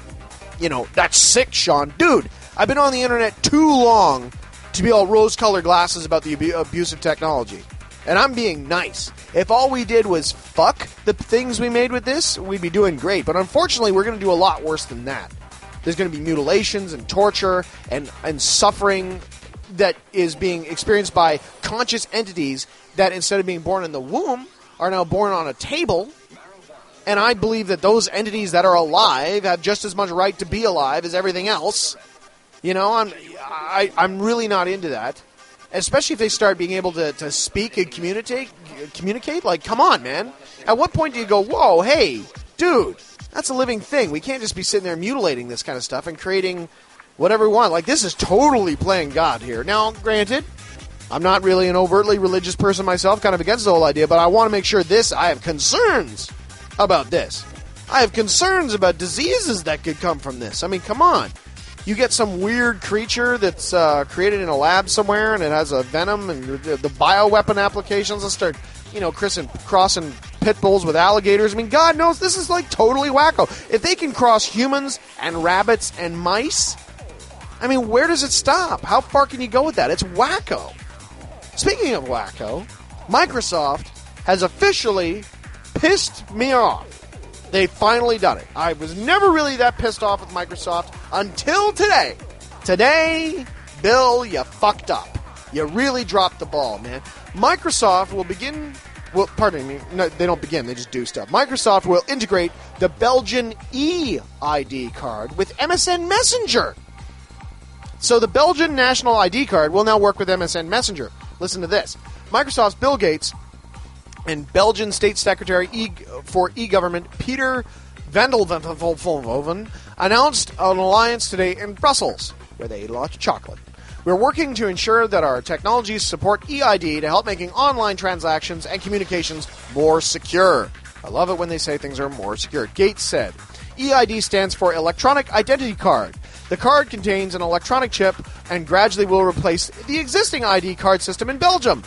You know, that's sick, Sean. Dude, I've been on the internet too long to be all rose-colored glasses about the abu- abuse of technology. And I'm being nice. If all we did was fuck the things we made with this, we'd be doing great. But unfortunately, we're going to do a lot worse than that. There's going to be mutilations and torture and, and suffering that is being experienced by conscious entities that, instead of being born in the womb, are now born on a table. And I believe that those entities that are alive have just as much right to be alive as everything else. You know, I'm I, I'm really not into that, especially if they start being able to, to speak and communicate. Communicate, like, come on, man. At what point do you go, whoa, hey, dude, that's a living thing. We can't just be sitting there mutilating this kind of stuff and creating whatever we want. Like, this is totally playing God here. Now, granted, I'm not really an overtly religious person myself, kind of against the whole idea, but I want to make sure this, I have concerns about this. I have concerns about diseases that could come from this. I mean, come on. You get some weird creature that's uh, created in a lab somewhere, and it has a venom, and the, the bioweapon applications will start, you know, crossing, crossing pit bulls with alligators. I mean, God knows, this is like totally wacko. If they can cross humans and rabbits and mice, I mean, where does it stop? How far can you go with that? It's wacko. Speaking of wacko, Microsoft has officially pissed me off. They've finally done it. I was never really that pissed off with Microsoft until today. Today, Bill, you fucked up. You really dropped the ball, man. Microsoft will begin... Well, pardon me. No, they don't begin. They just do stuff. Microsoft will integrate the Belgian E I D card with M S N Messenger. So the Belgian National I D card will now work with M S N Messenger. Listen to this. Microsoft's Bill Gates and Belgian State Secretary e- for e-Government Peter van der Velden announced an alliance today in Brussels, where they launched chocolate. We're working to ensure that our technologies support E I D to help making online transactions and communications more secure. I love it when they say things are more secure. Gates said, E I D stands for Electronic Identity Card. The card contains an electronic chip and gradually will replace the existing I D card system in Belgium.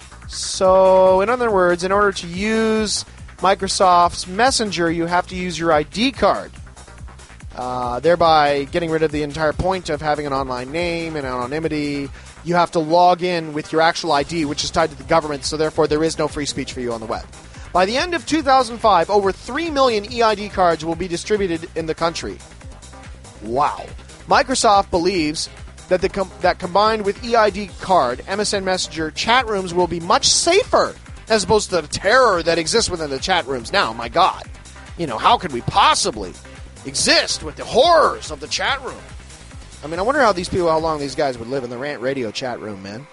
So, in other words, in order to use Microsoft's Messenger, you have to use your I D card, uh, thereby getting rid of the entire point of having an online name and anonymity. You have to log in with your actual I D, which is tied to the government, so therefore there is no free speech for you on the web. By the end of two thousand five, over three million E I D cards will be distributed in the country. Wow. Microsoft believes that the com- that combined with E I D card, M S N Messenger, chat rooms will be much safer as opposed to the terror that exists within the chat rooms now. My God. You know, how could we possibly exist with the horrors of the chat room? I mean, I wonder how these people, how long these guys would live in the Rant Radio chat room, man.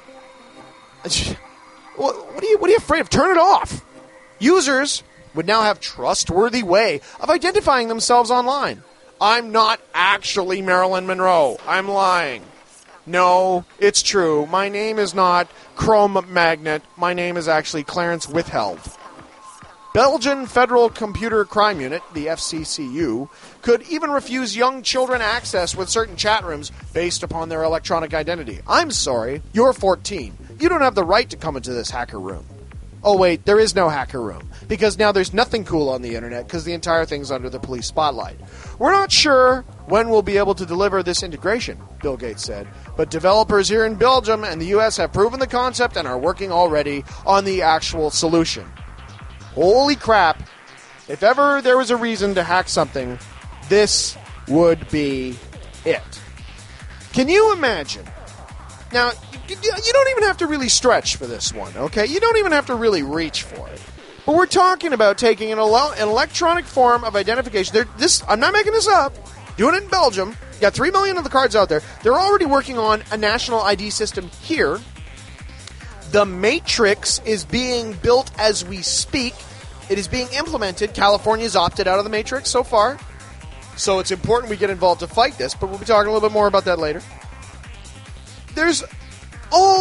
What, what are you, what are you afraid of? Turn it off. Users would now have trustworthy way of identifying themselves online. I'm not actually Marilyn Monroe. I'm lying. No, it's true. My name is not Chrome Magnet. My name is actually Clarence Withheld. Belgian Federal Computer Crime Unit, the F C C U, could even refuse young children access with certain chat rooms based upon their electronic identity. I'm sorry, you're fourteen. You don't have the right to come into this hacker room. Oh wait, there is no hacker room, because now there's nothing cool on the internet because the entire thing's under the police spotlight. We're not sure when we'll be able to deliver this integration, Bill Gates said, but developers here in Belgium and the U S have proven the concept and are working already on the actual solution. Holy crap, if ever there was a reason to hack something, this would be it. Can you imagine? Now, you don't even have to really stretch for this one, okay? You don't even have to really reach for it. But we're talking about taking an, ele- an electronic form of identification. They're, this, I'm not making this up. Doing it in Belgium. You got three million of the cards out there. They're already working on a national I D system here. The Matrix is being built as we speak. It is being implemented. California's opted out of the Matrix so far. So it's important we get involved to fight this, but we'll be talking a little bit more about that later. There's all,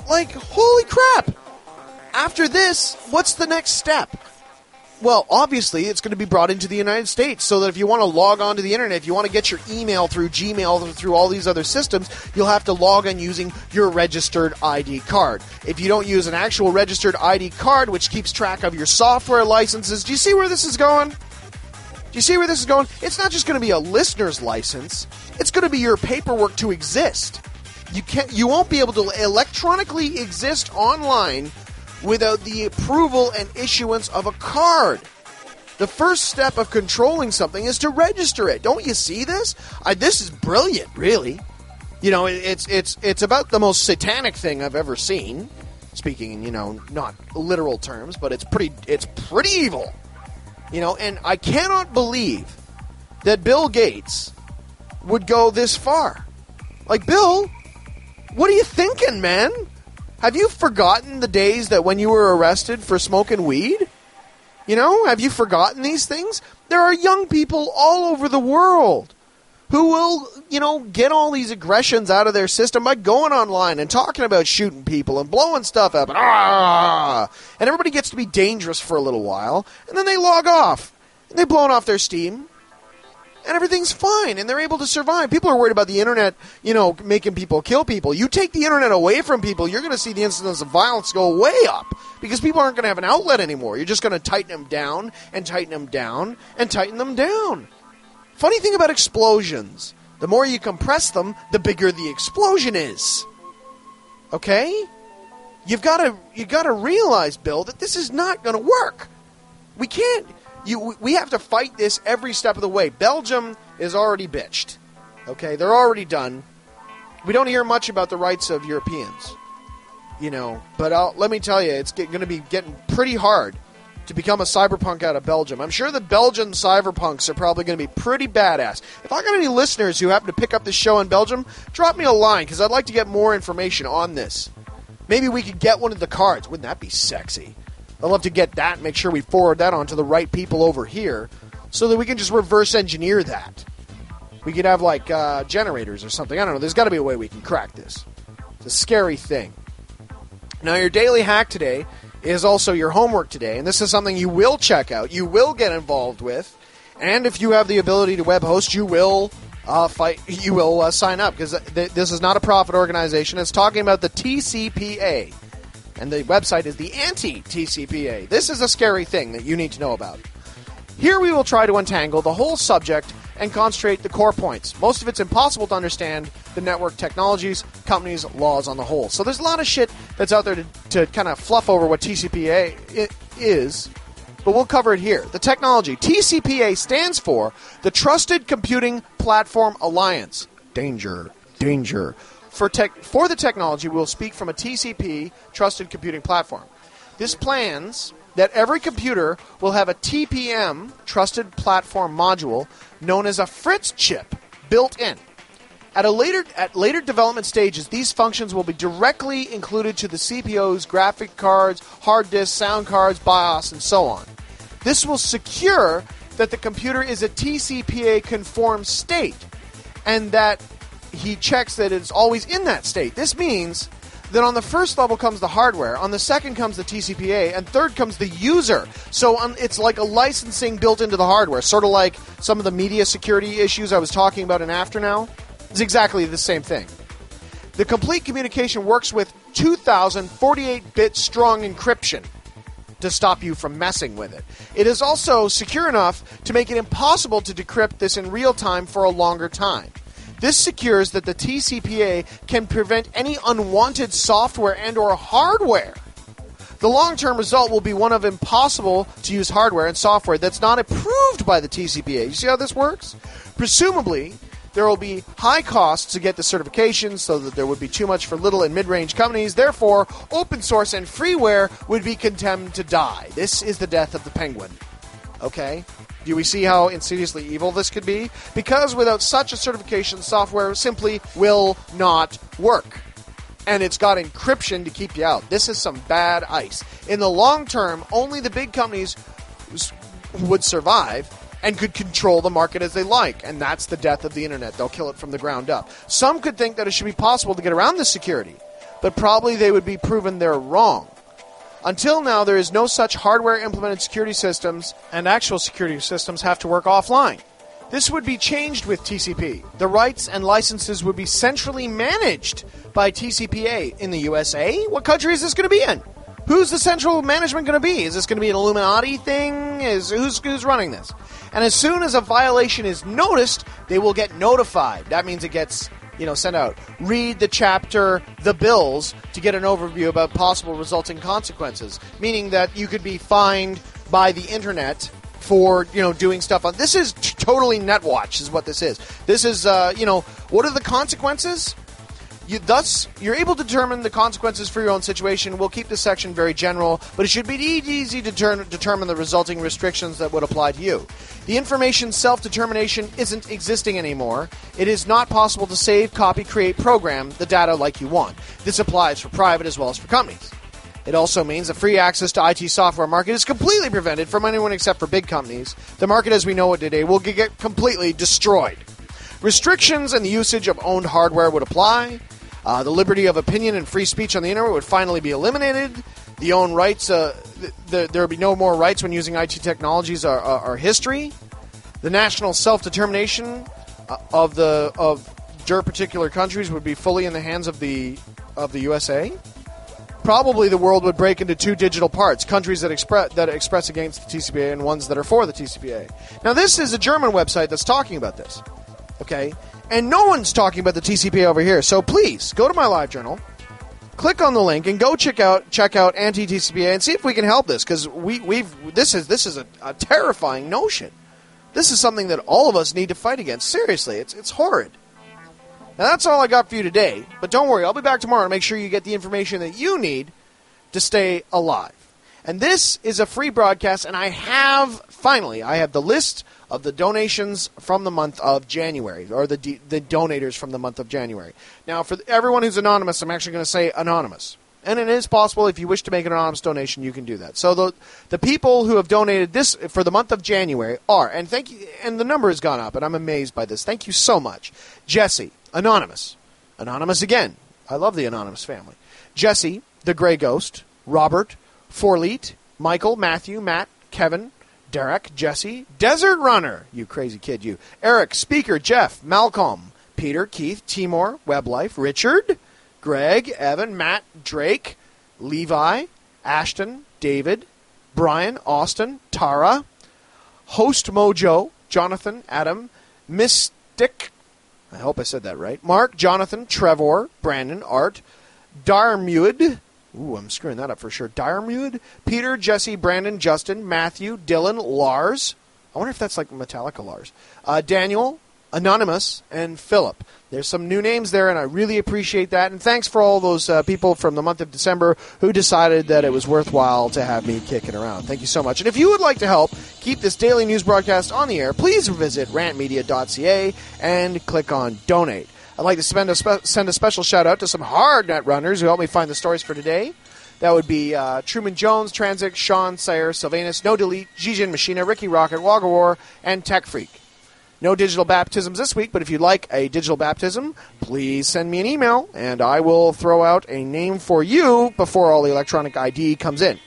like, holy crap. After this, what's the next step? Well, obviously, it's going to be brought into the United States so that if you want to log on to the internet, if you want to get your email through Gmail, through all these other systems, you'll have to log in using your registered I D card. If you don't use an actual registered I D card, which keeps track of your software licenses, do you see where this is going? Do you see where this is going? It's not just going to be a listener's license. It's going to be your paperwork to exist. You can't, you won't be able to electronically exist online without the approval and issuance of a card. The first step of controlling something is to register it. Don't you see this? I, this is brilliant, really. You know, it, it's it's it's about the most satanic thing I've ever seen. Speaking in, you know, not literal terms, but it's pretty it's pretty evil. You know, and I cannot believe that Bill Gates would go this far. Like, Bill, what are you thinking, man? Have you forgotten the days that when you were arrested for smoking weed? You know, have you forgotten these things? There are young people all over the world who will, you know, get all these aggressions out of their system by going online and talking about shooting people and blowing stuff up. And, ah! and everybody gets to be dangerous for a little while, and then they log off. And they've blown off their steam. And everything's fine, and they're able to survive. People are worried about the internet, you know, making people kill people. You take the internet away from people, you're going to see the incidence of violence go way up because people aren't going to have an outlet anymore. You're just going to tighten them down and tighten them down and tighten them down. Funny thing about explosions, the more you compress them, the bigger the explosion is. Okay? You've got to you got to realize, Bill, that this is not going to work. We can't. You, we have to fight this every step of the way. Belgium is already bitched. Okay, they're already done. We don't hear much about the rights of Europeans. You know, but I'll, let me tell you, it's going to be getting pretty hard to become a cyberpunk out of Belgium. I'm sure the Belgian cyberpunks are probably going to be pretty badass. If I got any listeners who happen to pick up this show in Belgium, drop me a line, because I'd like to get more information on this. Maybe we could get one of the cards. Wouldn't that be sexy? I'd love to get that and make sure we forward that on to the right people over here so that we can just reverse engineer that. We could have, like, uh, generators or something. I don't know. There's got to be a way we can crack this. It's a scary thing. Now, your daily hack today is also your homework today, and this is something you will check out, you will get involved with, and if you have the ability to web host, you will uh, fight. You will uh, sign up, because th- this is not a profit organization. It's talking about the T C P A. And the website is the anti-T C P A. This is a scary thing that you need to know about. Here we will try to untangle the whole subject and concentrate the core points. Most of it's impossible to understand the network technologies, companies, laws on the whole. So there's a lot of shit that's out there to, to kind of fluff over what T C P A is, but we'll cover it here. The technology. T C P A stands for the Trusted Computing Platform Alliance. Danger. Danger. For, tech, for the technology, we'll speak from a T C P, Trusted Computing Platform. This plans that every computer will have a T P M, Trusted Platform Module, known as a Fritz chip, built in. At a later at later development stages, these functions will be directly included to the C P U's graphic cards, hard disks, sound cards, BIOS, and so on. This will secure that the computer is a T C P A-conformed state, and that he checks that it's always in that state. This means that on the first level comes the hardware, on the second comes the T C P A, and third comes the user. So um, it's like a licensing built into the hardware, sort of like some of the media security issues I was talking about in AfterNow. It's exactly the same thing. The complete communication works with two thousand forty-eight bit strong encryption to stop you from messing with it. It is also secure enough to make it impossible to decrypt this in real time for a longer time. This secures that the T C P A can prevent any unwanted software and or hardware. The long-term result will be one of impossible to use hardware and software that's not approved by the T C P A. You see how this works? Presumably, there will be high costs to get the certification so that there would be too much for little and mid-range companies. Therefore, open source and freeware would be condemned to die. This is the death of the penguin. Okay? Do we see how insidiously evil this could be? Because without such a certification, software simply will not work. And it's got encryption to keep you out. This is some bad ice. In the long term, only the big companies would survive and could control the market as they like. And that's the death of the internet. They'll kill it from the ground up. Some could think that it should be possible to get around this security. but probably they would be proven they're wrong. Until now, there is no such hardware-implemented security systems, and actual security systems have to work offline. This would be changed with T C P. The rights and licenses would be centrally managed by T C P A. In the U S A? What country is this going to be in? Who's the central management going to be? Is this going to be an Illuminati thing? Is who's, who's running this? And as soon as a violation is noticed, they will get notified. That means it gets, you know, sent out. Read the chapter, The Bills, to get an overview about possible resulting consequences. Meaning that you could be fined by the internet for, you know, doing stuff on... This is t- totally NetWatch is what this is. This is, uh, you know, what are the consequences? You, thus, you're able to determine the consequences for your own situation. We'll keep this section very general, but it should be easy to deter- determine the resulting restrictions that would apply to you. The information self-determination isn't existing anymore. It is not possible to save, copy, create, program the data like you want. This applies for private as well as for companies. It also means that free access to I T software market is completely prevented from anyone except for big companies. The market as we know it today will get completely destroyed. Restrictions and the usage of owned hardware would apply. Uh, the liberty of opinion and free speech on the internet would finally be eliminated. The own rights, uh, th- th- there would be no more rights when using I T technologies are, are, are history. The national self-determination uh, of the of their particular countries would be fully in the hands of the of the U S A. Probably the world would break into two digital parts, countries that express that express against the T C P A and ones that are for the T C P A. Now, this is a German website that's talking about this, okay? And no one's talking about the T C P A over here. So please, go to my live journal, click on the link, and go check out check out anti-T C P A and see if we can help this, because we, we've this is this is a, a terrifying notion. This is something that all of us need to fight against. Seriously, it's it's horrid. Now, that's all I got for you today. But don't worry, I'll be back tomorrow to make sure you get the information that you need to stay alive. And this is a free broadcast, and I have, finally, I have the list of the donations from the month of January, or the de- the donators from the month of January. Now, for everyone who's anonymous, I'm actually going to say anonymous. And it is possible, if you wish to make an anonymous donation, you can do that. So the the people who have donated this for the month of January are, and thank you, and the number has gone up, and I'm amazed by this. Thank you so much. Jesse, anonymous. Anonymous again. I love the anonymous family. Jesse, the Grey Ghost, Robert, Forleet, Michael, Matthew, Matt, Kevin, Derek, Jesse, Desert Runner, you crazy kid, you, Eric, Speaker, Jeff, Malcolm, Peter, Keith, Timor, Weblife, Richard, Greg, Evan, Matt, Drake, Levi, Ashton, David, Brian, Austin, Tara, Host Mojo, Jonathan, Adam, Mystic, I hope I said that right, Mark, Jonathan, Trevor, Brandon, Art, Darmuid, ooh, I'm screwing that up for sure, Darmuid, Peter, Jesse, Brandon, Justin, Matthew, Dylan, Lars, I wonder if that's like Metallica Lars, uh, Daniel, Anonymous, and Philip. There's some new names there, and I really appreciate that. And thanks for all those uh, people from the month of December who decided that it was worthwhile to have me kicking around. Thank you so much. And if you would like to help keep this daily news broadcast on the air, please visit rant media dot c a and click on Donate. I'd like to spend a spe- send a special shout-out to some hard net runners who helped me find the stories for today. That would be uh, Truman Jones, Transit, Sean, Sayer, Sylvanus, No Delete, Jijin Machina, Ricky Rocket, Wagga War, and Tech Freak. No digital baptisms this week, but if you'd like a digital baptism, please send me an email, and I will throw out a name for you before all the electronic I D comes in.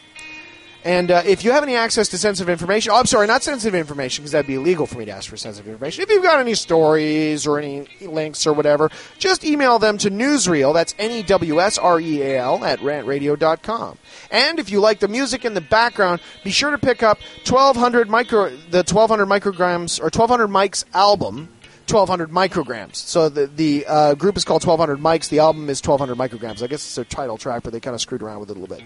And uh, if you have any access to sensitive information, oh, I'm sorry, not sensitive information, because that'd be illegal for me to ask for sensitive information. If you've got any stories or any links or whatever, just email them to Newsreel, that's N E W S R E A L, at rant radio dot com. And if you like the music in the background, be sure to pick up twelve hundred micro, the twelve hundred micrograms, or twelve hundred mics album, twelve hundred micrograms. So the the uh, group is called twelve hundred mics. The album is twelve hundred micrograms. I guess it's their title track, but they kind of screwed around with it a little bit.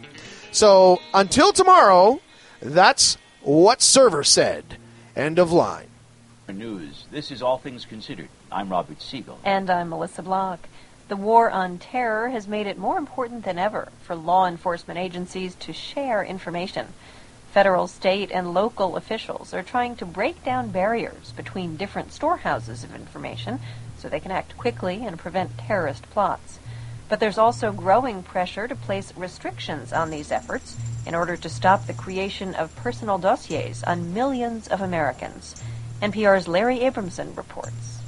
So until tomorrow, that's what Server said. End of line. News. This is All Things Considered. I'm Robert Siegel. And I'm Melissa Block. The war on terror has made it more important than ever for law enforcement agencies to share information. Federal, state, and local officials are trying to break down barriers between different storehouses of information so they can act quickly and prevent terrorist plots. But there's also growing pressure to place restrictions on these efforts in order to stop the creation of personal dossiers on millions of Americans. N P R's Larry Abramson reports.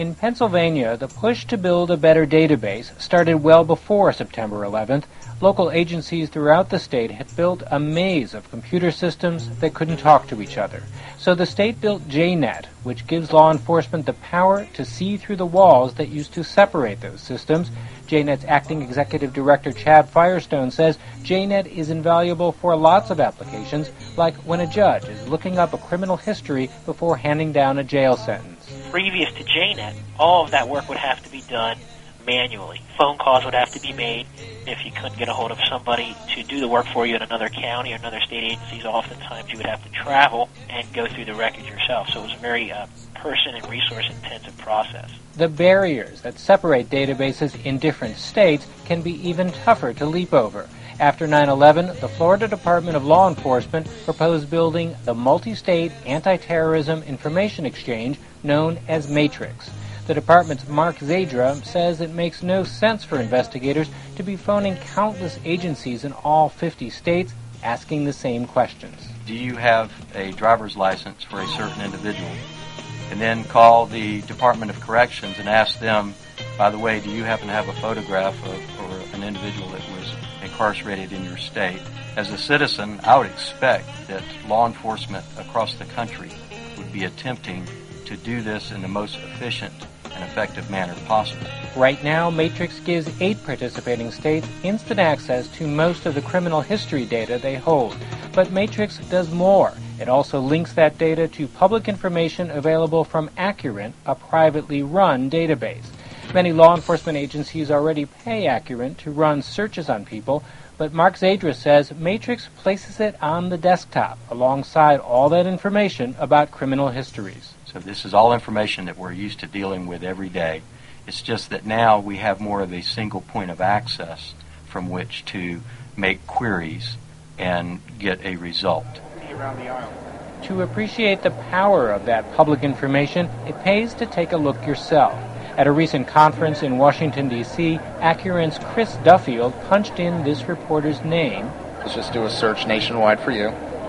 In Pennsylvania, the push to build a better database started well before September eleventh. Local agencies throughout the state had built a maze of computer systems that couldn't talk to each other. So the state built J net, which gives law enforcement the power to see through the walls that used to separate those systems. J net's acting executive director Chad Firestone says J net is invaluable for lots of applications, like when a judge is looking up a criminal history before handing down a jail sentence. Previous to J net, all of that work would have to be done manually. Phone calls would have to be made. If you couldn't get a hold of somebody to do the work for you in another county or another state agencies, oftentimes you would have to travel and go through the records yourself. So it was a very uh, person and resource intensive process. The barriers that separate databases in different states can be even tougher to leap over. After nine eleven, the Florida Department of Law Enforcement proposed building the multi-state anti-terrorism information exchange known as Matrix. The department's Mark Zadra says it makes no sense for investigators to be phoning countless agencies in all fifty states asking the same questions. Do you have a driver's license for a certain individual? And then call the Department of Corrections and ask them, by the way, do you happen to have a photograph of or an individual that was incarcerated in your state? As a citizen, I would expect that law enforcement across the country would be attempting to do this in the most efficient and effective manner possible. Right now, Matrix gives eight participating states instant access to most of the criminal history data they hold. But Matrix does more. It also links that data to public information available from Accurint, a privately run database. Many law enforcement agencies already pay Accurint to run searches on people, but Mark Zadra says Matrix places it on the desktop alongside all that information about criminal histories. So this is all information that we're used to dealing with every day. It's just that now we have more of a single point of access from which to make queries and get a result. Around the aisle. To appreciate the power of that public information, it pays to take a look yourself. At a recent conference in Washington, D C, Accurint's Chris Duffield punched in this reporter's name. Let's just do a search nationwide for you.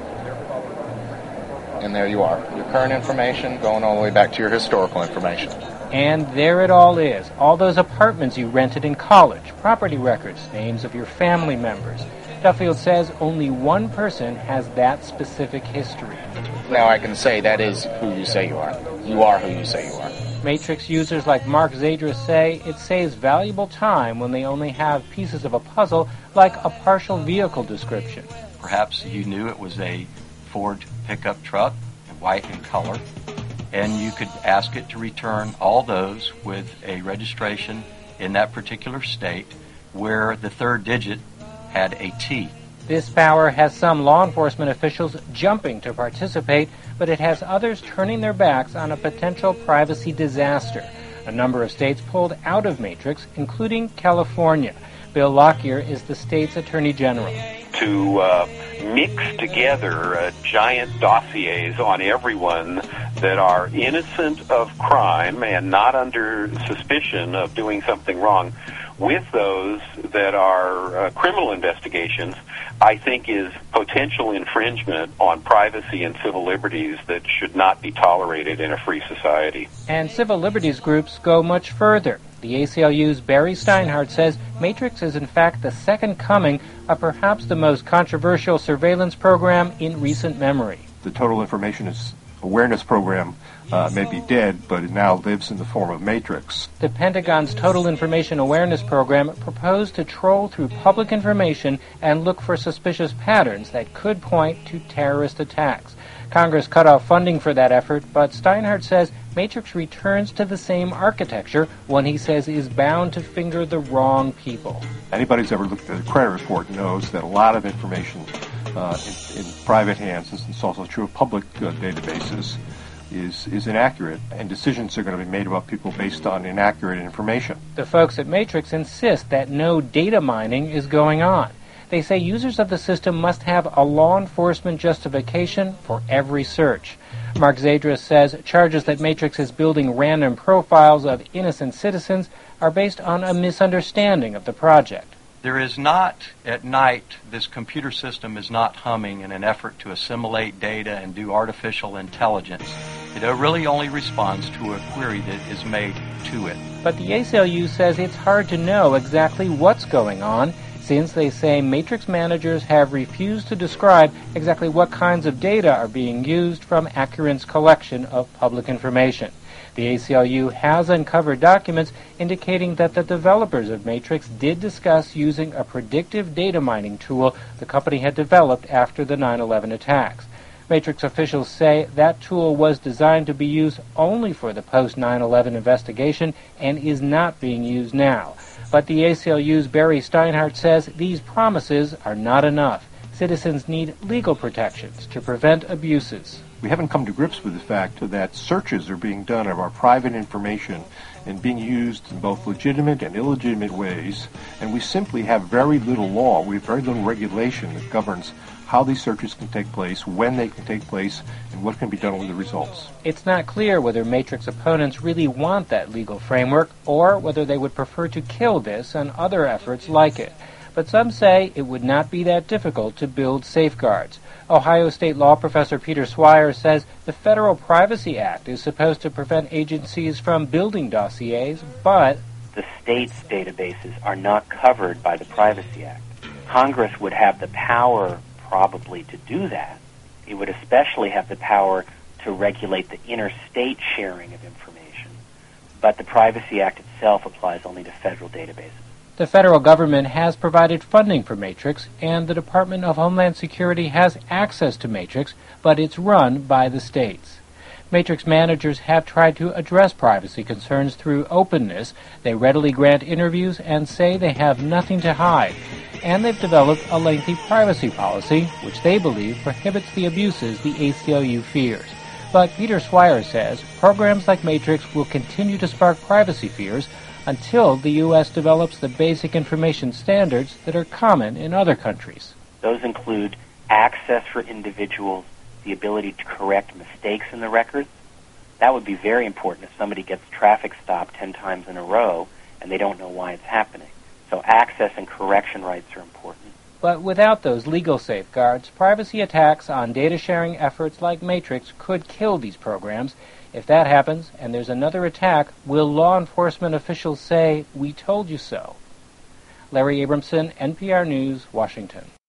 And there you are. Your current information going all the way back to your historical information. And there it all is. All those apartments you rented in college, property records, names of your family members. Duffield says only one person has that specific history. Now I can say that is who you say you are. You are who you say you are. Matrix users like Mark Zadra say it saves valuable time when they only have pieces of a puzzle like a partial vehicle description. Perhaps you knew it was a Ford pickup truck, white in color, and you could ask it to return all those with a registration in that particular state where the third digit had a T. This power has some law enforcement officials jumping to participate, but it has others turning their backs on a potential privacy disaster. A number of states pulled out of Matrix, including California. Bill Lockyer is the state's attorney general. To uh, mix together uh, giant dossiers on everyone that are innocent of crime and not under suspicion of doing something wrong with those that are uh, criminal investigations, I think is potential infringement on privacy and civil liberties that should not be tolerated in a free society. And civil liberties groups go much further. The A C L U's Barry Steinhardt says Matrix is in fact the second coming of perhaps the most controversial surveillance program in recent memory. The Total Information Awareness Program uh, may be dead, but it now lives in the form of Matrix. The Pentagon's Total Information Awareness Program proposed to troll through public information and look for suspicious patterns that could point to terrorist attacks. Congress cut off funding for that effort, but Steinhardt says Matrix returns to the same architecture, one he says is bound to finger the wrong people. Anybody who's ever looked at a credit report knows that a lot of information uh, in, in private hands, and it's also true of public uh, databases, is, is inaccurate, and decisions are going to be made about people based on inaccurate information. The folks at Matrix insist that no data mining is going on. They say users of the system must have a law enforcement justification for every search. Mark Zadra says charges that Matrix is building random profiles of innocent citizens are based on a misunderstanding of the project. There is not, at night, this computer system is not humming in an effort to assimilate data and do artificial intelligence. It really only responds to a query that is made to it. But the A C L U says it's hard to know exactly what's going on, since they say Matrix managers have refused to describe exactly what kinds of data are being used from Accurant's collection of public information. The A C L U has uncovered documents indicating that the developers of Matrix did discuss using a predictive data mining tool the company had developed after the nine eleven attacks. Matrix officials say that tool was designed to be used only for the post nine eleven investigation and is not being used now. But the A C L U's Barry Steinhardt says these promises are not enough. Citizens need legal protections to prevent abuses. We haven't come to grips with the fact that searches are being done of our private information and being used in both legitimate and illegitimate ways, and we simply have very little law, we have very little regulation that governs how these searches can take place, when they can take place, and what can be done with the results. It's not clear whether Matrix opponents really want that legal framework or whether they would prefer to kill this and other efforts like it. But some say it would not be that difficult to build safeguards. Ohio State law professor Peter Swire says the Federal Privacy Act is supposed to prevent agencies from building dossiers, but the state's databases are not covered by the Privacy Act. Congress would have the power probably to do that. It would especially have the power to regulate the interstate sharing of information. But the Privacy Act itself applies only to federal databases. The federal government has provided funding for Matrix, and the Department of Homeland Security has access to Matrix, but it's run by the states. Matrix managers have tried to address privacy concerns through openness. They readily grant interviews and say they have nothing to hide. And they've developed a lengthy privacy policy, which they believe prohibits the abuses the A C L U fears. But Peter Swire says programs like Matrix will continue to spark privacy fears until the U S develops the basic information standards that are common in other countries. Those include access for individuals, the ability to correct mistakes in the records. That would be very important if somebody gets traffic stopped ten times in a row and they don't know why it's happening. So access and correction rights are important. But without those legal safeguards, privacy attacks on data sharing efforts like Matrix could kill these programs. If that happens, and there's another attack, will law enforcement officials say, "We told you so"? Larry Abramson, N P R News, Washington.